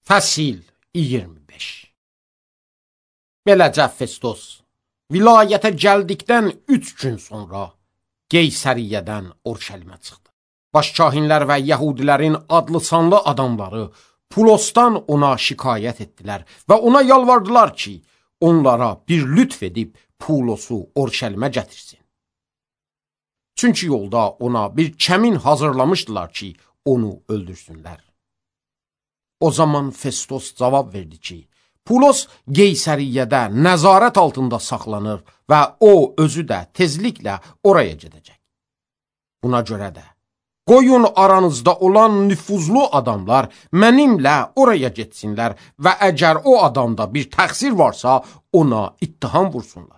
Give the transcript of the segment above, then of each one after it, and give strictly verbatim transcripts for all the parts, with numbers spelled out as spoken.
Fəsil iyirmi beş. Beləcə Festos vilayətə gəldikdən üç gün sonra Qeysəriyyədən Orşəlimə çıxdı. Başkahinlər və Yahudilərin adlı sanlı adamları Pulosdan ona şikayət etdilər və ona yalvardılar ki, onlara bir lütf edib Pulosu Orşəlimə gətirsin. Çünki yolda ona bir kəmin hazırlamışdılar ki, onu öldürsünlər. O zaman Festos cavab verdi ki, Pulos Qeysəriyyədə nəzarət altında saxlanır və o özü də tezliklə oraya gedəcək. Buna görə də, qoyun aranızda olan nüfuzlu adamlar mənimlə oraya getsinlər və əgər o adamda bir təqsir varsa, ona ittiham vursunlar.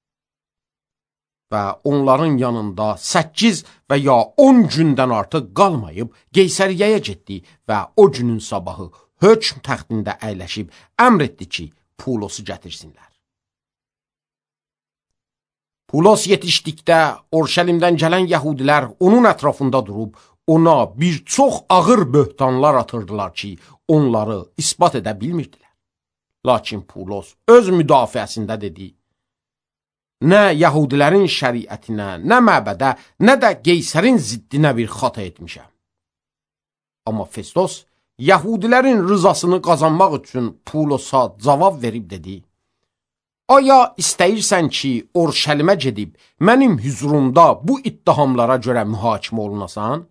Və onların yanında səkkiz və ya on gündən artıq qalmayıb Qeysəriyyəyə getdi və o günün sabahı hökm təxtində əyləşib əmr etdi ki, Pulosu gətirsinlər. Pulos yetişdikdə Orşəlimdən gələn Yahudilər onun ətrafında durub ona bir çox ağır böhtanlar atırdılar ki, onları isbat edə bilmirdilər. Lakin Pulos öz müdafiəsində dedi: Nə Yahudilərin şəriətinə, nə məbədə, nə də Qeysərin ziddinə bir xata etmişəm. Amma Festos Yahudilərin rızasını qazanmaq üçün Pulosa cavab verib dedi: Aya istəyirsən ki, Orşəlimə gedib mənim hüzurumda bu ittihamlara görə mühakimə olunasan?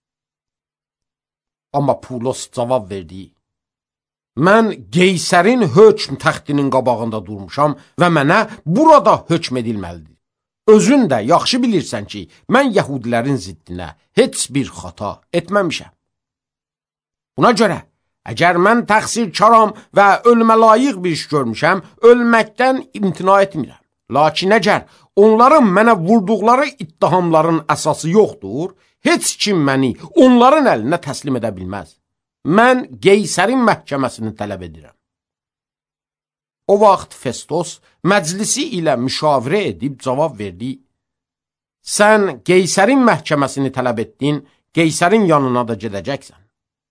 Amma Pulos cavab verdi: Mən Qeysərin hökm təxtinin qabağında durmuşam və mənə burada hökm edilməlidir. Özün də yaxşı bilirsən ki, mən Yahudilərin ziddinə heç bir xata etməmişəm. Buna görə, əgər mən təqsirkaram və ölmə layiq bir iş görmüşəm, ölməkdən imtina etmirəm. Lakin əgər onların mənə vurduqları ittihamların əsası yoxdur, heç kim məni onların əlinə təslim edə bilməz. Mən Qeysərin məhkəməsini tələb edirəm. O vaxt Festos məclisi ilə müşavirə edib cavab verdi: Sən Qeysərin məhkəməsini tələb etdin, Qeysərin yanına da gedəcəksən.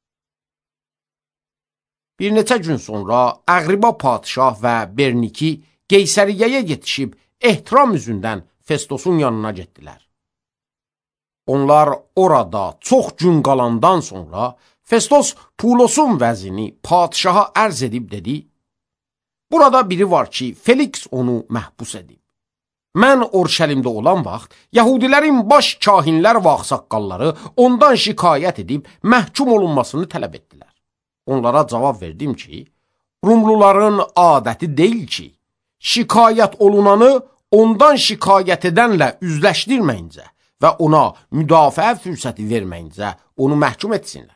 Bir neçə gün sonra Əqriba padişah və Berniki Qeysəriyyəyə yetişib ehtiram üzündən Festosun yanına getdilər. Onlar orada çox gün qalandan sonra Festos Pulosun vəzini padişaha ərz edib dedi: Burada biri var ki, Feliks onu məhbus edib. Mən Orşəlimdə olan vaxt, Yahudilərin baş kahinlər və ağsaqqalları ondan şikayət edib məhkum olunmasını tələb etdilər. Onlara cavab verdim ki, Rumluların adəti deyil ki, şikayət olunanı ondan şikayət edənlə üzləşdirməyincə və ona müdafiə fürsəti verməyincə onu məhkum etsinlər.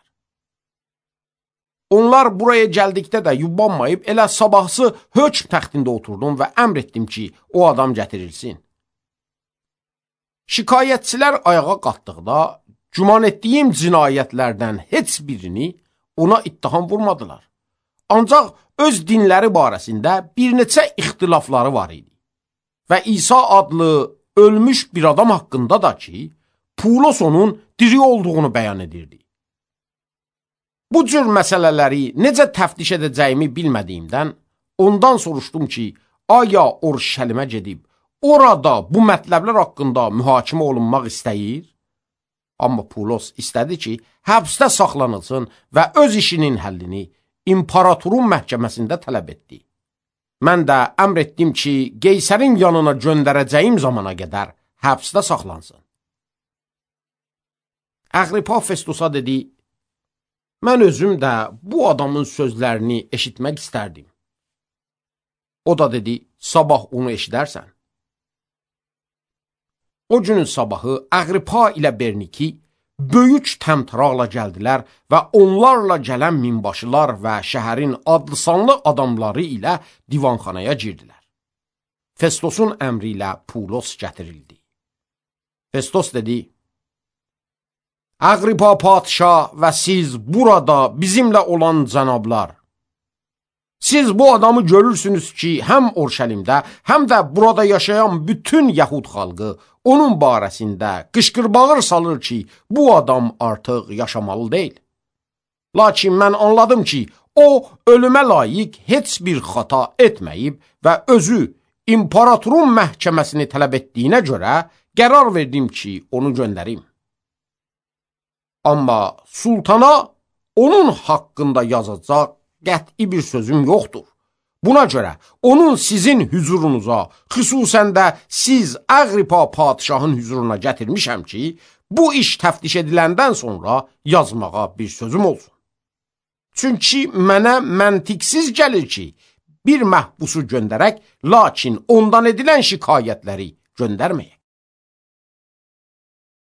Onlar buraya gəldikdə də yubanmayıb, elə sabahsı hökm təxtində oturdum və əmr etdim ki, o adam gətirilsin. Şikayətçilər ayağa qalxdıqda, güman etdiyim cinayətlərdən heç birini ona ittiham vurmadılar. Ancaq öz dinləri barəsində bir neçə ixtilafları var idi. Və İsa adlı ölmüş bir adam haqqında da ki, Pulos onun diri olduğunu bəyan edirdi. Bu cür məsələləri necə təftiş edəcəyimi bilmədiyimdən, ondan soruşdum ki, aya Orşəlimə gedib, orada bu mətləblər haqqında mühakimə olunmaq istəyir? Amma Pulos istədi ki, həbsdə saxlanılsın və öz işinin həllini imparatorun məhkəməsində tələb etdi. Mən də əmr etdim ki, Qeysərin yanına göndərəcəyim zamana qədər həbsdə saxlansın. Əqripa Festosa dedi: Mən özüm də bu adamın sözlərini eşitmək istərdim. O da dedi: Sabah onu eşidərsən. O günün sabahı Əqripa ilə Berniki böyük təmtəraqla gəldilər və onlarla gələn minbaşılar və şəhərin adlı-sanlı adamları ilə divanxanaya girdilər. Festosun əmri ilə Pulos gətirildi. Festos dedi: Əqripa padişah və siz burada bizimlə olan cənablar, siz bu adamı görürsünüz ki, həm Orşəlimdə, həm də burada yaşayan bütün Yahud xalqı onun barəsində qışqır-bağır salır ki, bu adam artıq yaşamalı deyil. Lakin mən anladım ki, O, ölümə layiq heç bir xata etməyib və özü imperatorun məhkəməsini tələb etdiyinə görə qərar verdim ki, onu göndərim. Amma sultana onun haqqında yazacaq qəti bir sözüm yoxdur. Buna görə onun sizin hüzurunuza, xüsusən də siz Əqripa padişahın hüzuruna gətirmişəm ki, bu iş təftiş ediləndən sonra yazmağa bir sözüm olsun. Çünki mənə məntiqsiz gəlir ki, bir məhbusu göndərək, lakin ondan edilən şikayətləri göndərməyək.